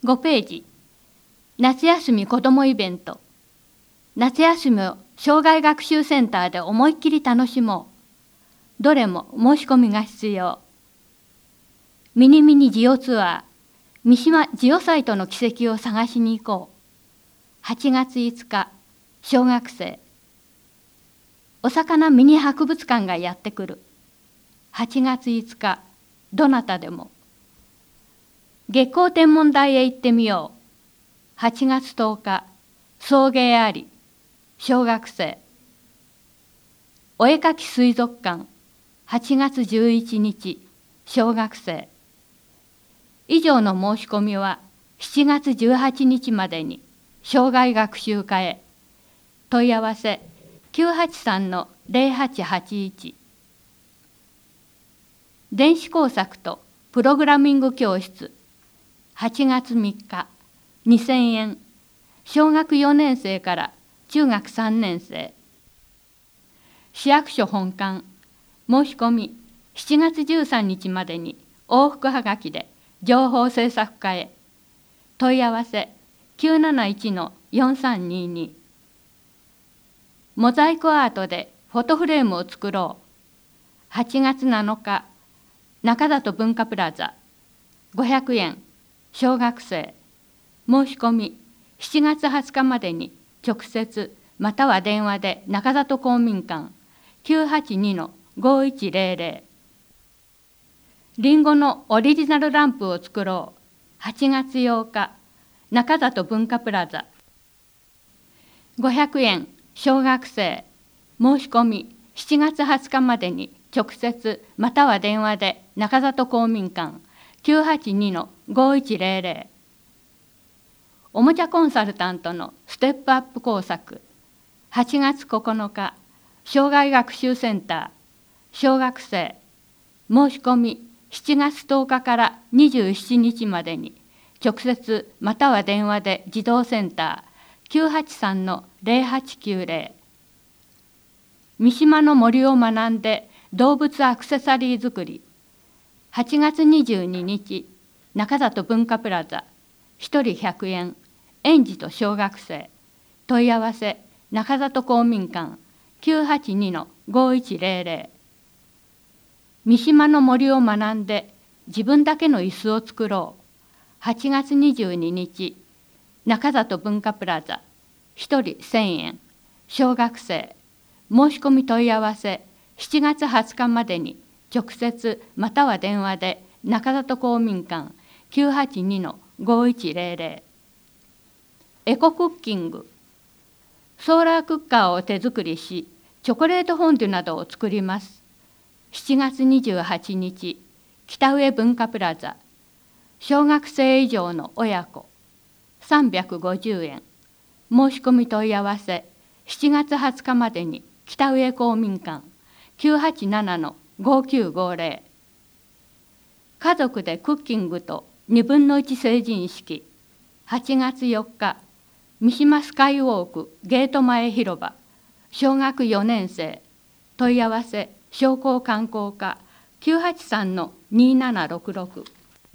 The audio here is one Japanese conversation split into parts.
5ページ、夏休み子どもイベント。夏休みを障害学習センターで思いっきり楽しもう。どれも申し込みが必要。ミニミニジオツアー、三島ジオサイトの軌跡を探しに行こう。8月5日、小学生。お魚ミニ博物館がやってくる。8月5日、どなたでも。月光天文台へ行ってみよう。8月10日、送迎あり。小学生。お絵かき水族館。8月11日、小学生。以上の申し込みは7月18日までに障害学習課へ。問い合わせ 983-0881。電子工作とプログラミング教室。8月3日、2000円。小学4年生から中学3年生。市役所本館。申し込み7月13日までに往復はがきで情報制作課へ。問い合わせ 971-4322。モザイクアートでフォトフレームを作ろう。8月7日、中里文化プラザ。500円。小学生。申し込み7月20日までに直接または電話で中里公民館 982-5100。りんごのオリジナルランプを作ろう。8月8日、中里文化プラザ。500円。小学生。申し込み7月20日までに直接または電話で中里公民館 982-5100。おもちゃコンサルタントのステップアップ工作。8月9日、障害学習センター。小学生。申し込み7月10日から27日までに直接または電話で児童センター 983-0890。三島の森を学んで動物アクセサリー作り。8月22日、中里文化プラザ。1人100円。園児と小学生。問い合わせ中里公民館 982-5100。三島の森を学んで自分だけの椅子を作ろう。8月22日、中里文化プラザ。1人1000円。小学生。申し込み問い合わせ7月20日までに直接または電話で中里公民館 982-5100。エコクッキング。ソーラークッカーを手作りし、チョコレートフォンデュなどを作ります。7月28日、北上文化プラザ。小学生以上の親子。350円。申し込み問い合わせ7月20日までに北上公民館 987-5950。家族でクッキングと2分の1成人式。8月4日、三島スカイウォークゲート前広場。小学4年生。問い合わせ商工観光課 983-2766。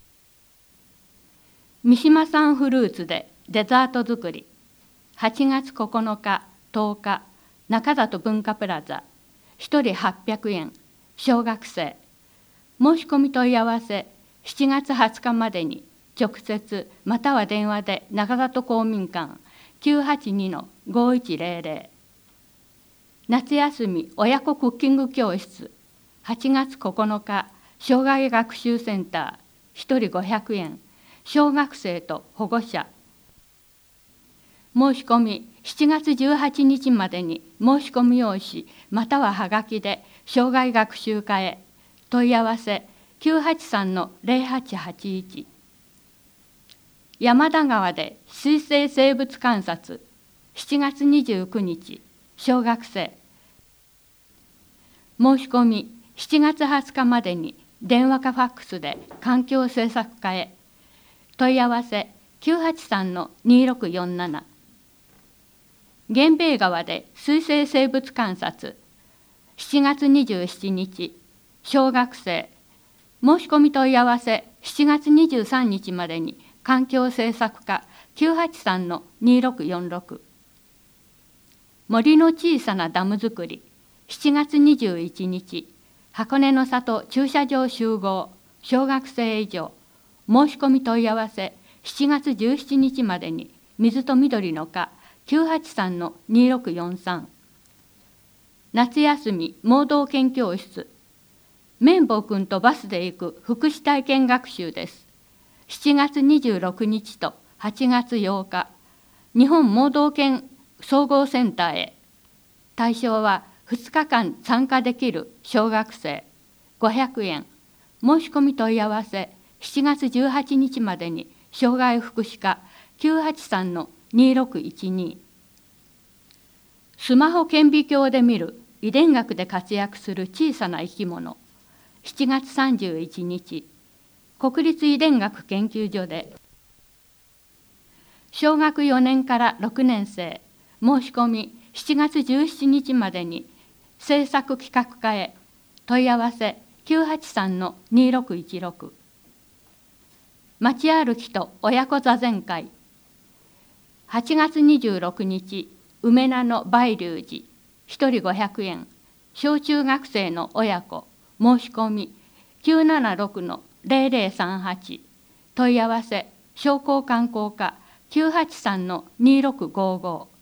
三島産フルーツでデザート作り。8月9日、10日、中里文化プラザ。1人800円。小学生。申し込み問い合わせ7月20日までに直接または電話で中里公民館 982-5100。夏休み親子クッキング教室。8月9日、障害学習センター。1人500円。小学生と保護者。申し込み7月18日までに申し込み用紙またははがきで障害学習課へ。問い合わせ 983-0881。山田川で水生生物観察。7月29日、小学生。申し込み7月20日までに電話かファックスで環境政策課へ。問い合わせ 983-2647。源兵衛川で水生生物観察。7月27日、小学生。申し込み問い合わせ7月23日までに環境政策課 983-2646。森の小さなダム作り7月21日、箱根の里駐車場集合、小学生以上、申し込み問い合わせ7月17日までに、水と緑の課 983-2643。夏休み盲導犬教室、綿棒くんとバスで行く福祉体験学習です。7月26日と8月8日、日本盲導犬総合センターへ。対象は2日間参加できる小学生、500円。申し込み問い合わせ7月18日までに、障害福祉課 983-2612。スマホ顕微鏡で見る遺伝学で活躍する小さな生き物7月31日、国立遺伝学研究所で小学4年から6年生申し込み7月17日までに制作企画課へ。問い合わせ 983-2616。町歩きと親子座禅会8月26日、梅名の梅龍寺1人500円。小中学生の親子申し込み 976-0038。問い合わせ商工観光課 983-2655。